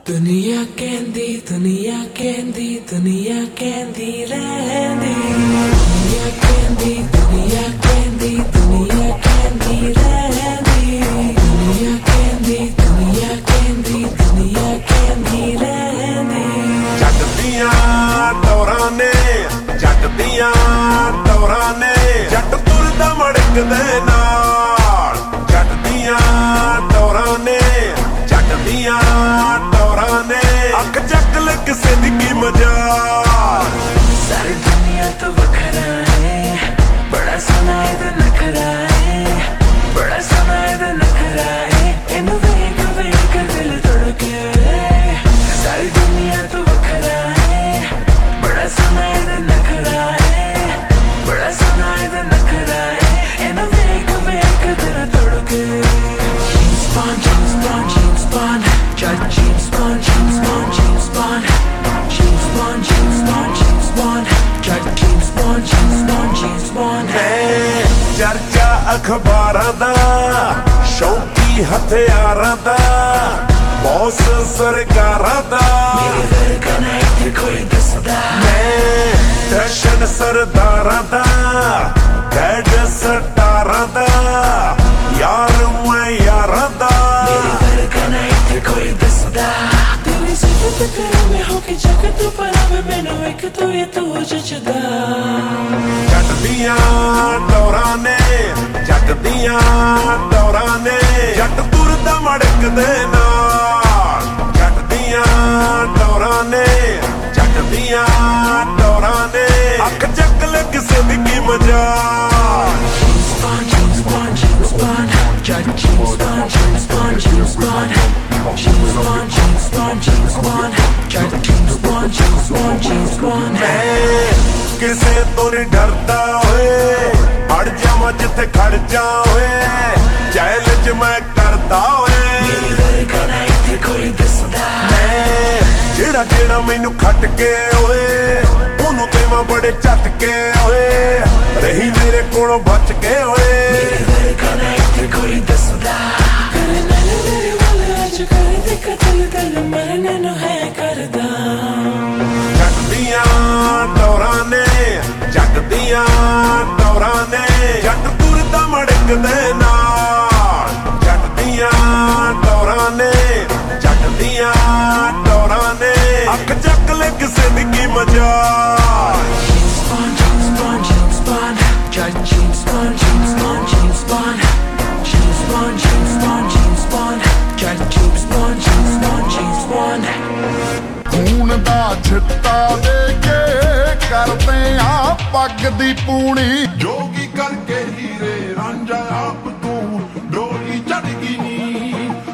दुनिया कहंदी दुनिया कहंदी दुनिया कहंदी रहंदी दुनिया कहंदी दुनिया कहंदी दुनिया कहंदी रहंदी दुनिया कहंदी दुनिया कहंदी दुनिया कहंदी रहंदी जट दियां टौरां ने जट दियां टौरां ने जट तुरदा मड़कदे नाल जट दियां टौरां ने जट दियां टौरां ने अख चक ले किसे दी की मजाल सारी दुनिया तो वखरा है बड़ा सोना इधर नखरा है बड़ा सोना इधर नखरा है इन्हू वेख वेख दिल धड़के सारी दुनिया तो वखरा है बड़ा सोना इधर नखरा है बड़ा सोना इधर नखरा है इन्हू वेख वेख दिल धड़के James Bond James Bond James Bond James Bond James Bond James Bond James Bond James Bond James Bond James Bond James Bond James Bond चर्चा अखबारां दा शौकी हथियारां दा बॉस सरकारां दा मेरे वर्गा ना इधर कोई दसदा मैं दर्शन सरदारां दा डैड सटारां दा यार मैं यारां दा मेरे वर्गा ना इधर कोई दसदा तेरी सिफत करे मैं होके जग तू परावे मैनू एक तू ये तू जचदा जट दियां टौरां ने जट दियां टौरां ने जट तुरदा मड़कदे नाल जट दियां टौरां ने जट दियां टौरां ने अख चक ले किसे दी की मजाल James Bond James Bond James Bond James Bond James Bond James Bond James Bond James Bond James Bond James Bond James Bond James Bond मैं किसे तो नहीं डरदा होए अड़ जावां जिथे खड़ जा होए चैलेंज मैं करदा होए मेरे वर्गा ना इधर कोई दसदा जेड़ा जेड़ा मैनू खट के होए ओनू देवां बड़े झटके होए रही मेरे कोलों बच के होए मेरे वर्गा ना इधर कोई दसदा करे नाल मेरे वाल अज कर दे कतल दिल मरने नु है करदा जट दियां टौरां ने जट दियां टौरां ने जट तुरदा मड़कदे नाल जट दियां टौरां ने जट दियां टौरां ने अख चक ले किसे दी की मजाल James Bond James Bond James Bond James Bond James Bond James Bond James Bond James Bond James Bond James Bond James Bond James Bond ਖੂਨ ਦਾ ਛਿੱਟਾ ਦੇ ਕੇ ਕਰਦੇ ਆ ਪੱਗ ਦੀ ਪੂਣੀ ਜੋਗੀ ਕਰਕੇ ਹੀਰੇ